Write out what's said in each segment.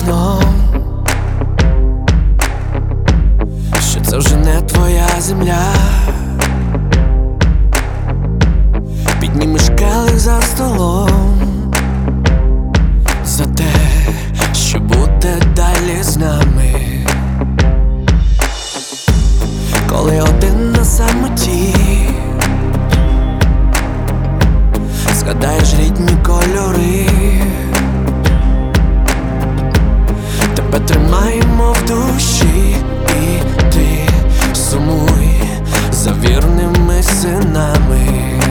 вікном, що це вже не твоя земля. Піднімеш келих за столом за те, що буде далі з нами. Коли один на самоті, згадаєш рідні кольори, тебе тримаємо в душі, і ти сумуй за вірними синами.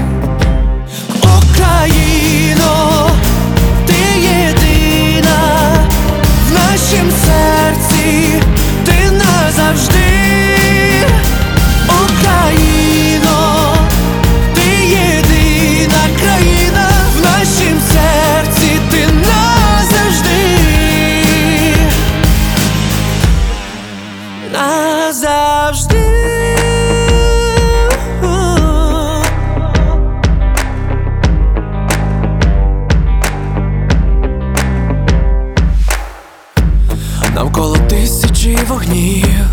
Україно, ти єдина в нашім серці, ти назавжди. Україно, ти єдина країна в нашім серці, ти назавжди. Назавжди. Навколо тисячі вогнів,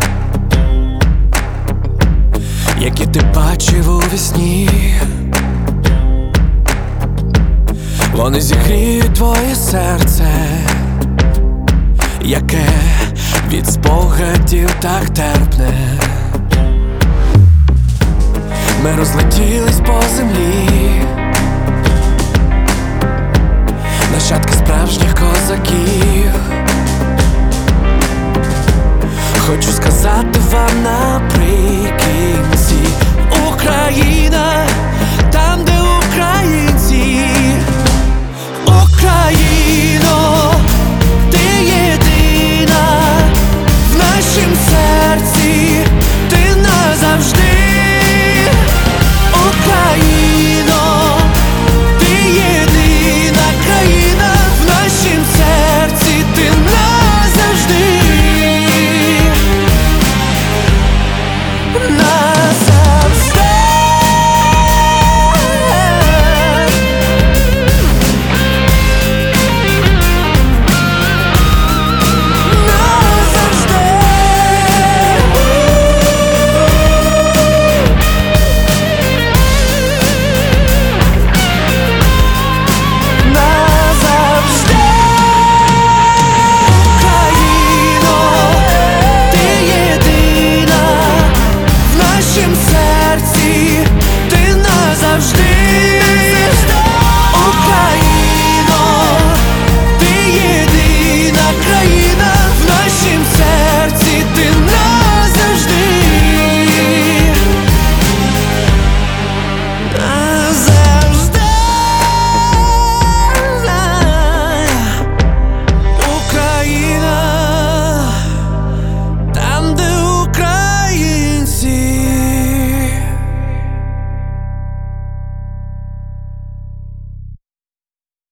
які ти бачив у вісні. Вони зігріють твоє серце, яке від спогадів так терпне. Ми розлетілись по землі, нащадки справжніх козаків. Хочу сказати вам наприкінці: